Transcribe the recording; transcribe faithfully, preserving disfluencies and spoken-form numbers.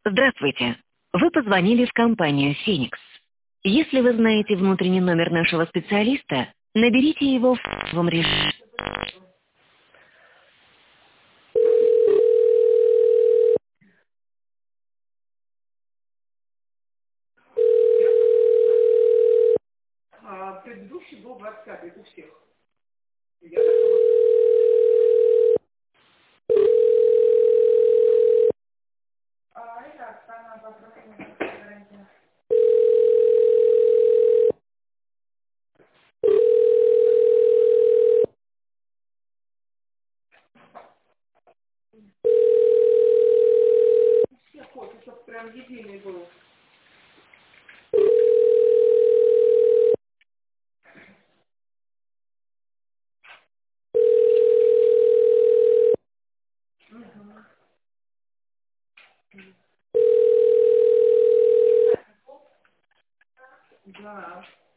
Здравствуйте. Вы позвонили в компанию «Феникс». Если вы знаете внутренний номер нашего специалиста, наберите его в фоновом режиме. А, предыдущий был двадцать пятый у всех. Я такого- А, это самое попросимое гарантия. У всех офисов прям единый был. Мгм. Да.